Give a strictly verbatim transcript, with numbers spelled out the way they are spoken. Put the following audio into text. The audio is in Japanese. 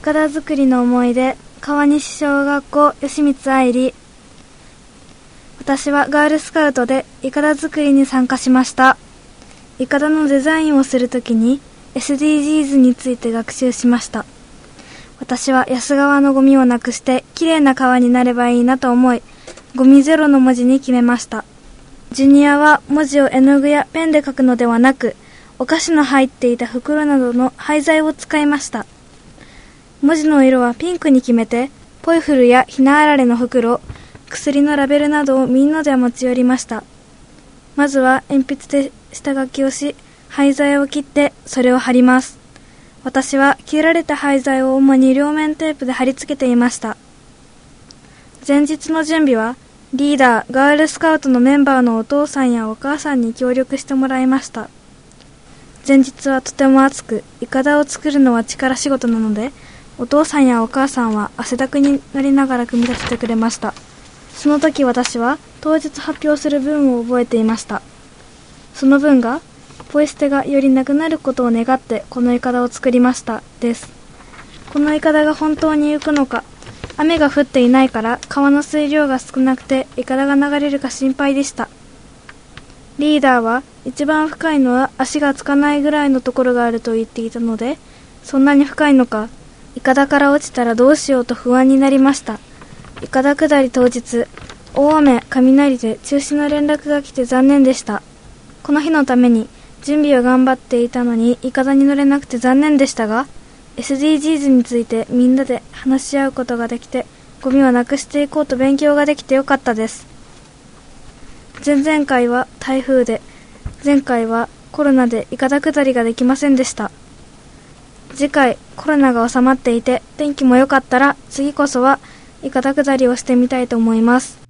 かだ作りの思い出、川西小学校吉光愛理。私はガールスカウトでいかだ作りに参加しました。いかだのデザインをするときに エスディージーズ について学習しました。私は安川のゴミをなくしてきれいな川になればいいなと思い、ゴミゼロの文字に決めました。ジュニアは文字を絵の具やペンで書くのではなく、お菓子の入っていた袋などの廃材を使いました。文字の色はピンクに決めて、ポイフルやひなあられの袋、薬のラベルなどをみんなで持ち寄りました。まずは鉛筆で下書きをし、廃材を切ってそれを貼ります。私は切られた廃材を主に両面テープで貼り付けていました。前日の準備は、リーダー、ガールスカウトのメンバーのお父さんやお母さんに協力してもらいました。前日はとても暑く、いかだを作るのは力仕事なので、お父さんやお母さんは汗だくになりながら組み立ててくれました。その時私は当日発表する文を覚えていました。その文が、ポイ捨てがよりなくなることを願ってこのいかだを作りましたです。このいかだが本当に行くのか、雨が降っていないから川の水量が少なくていかだが流れるか心配でした。リーダーは一番深いのは足がつかないぐらいのところがあると言っていたので、そんなに深いのか、いかだから落ちたらどうしようと不安になりました。いかだ下り当日、大雨、雷で中止の連絡が来て残念でした。この日のために準備を頑張っていたのにいかだに乗れなくて残念でしたが、エスディージーズ についてみんなで話し合うことができて、ゴミをなくしていこうと勉強ができてよかったです。前々回は台風で、前回はコロナでいかだ下りができませんでした。次回コロナが収まっていて天気も良かったら次こそはいかだ下りをしてみたいと思います。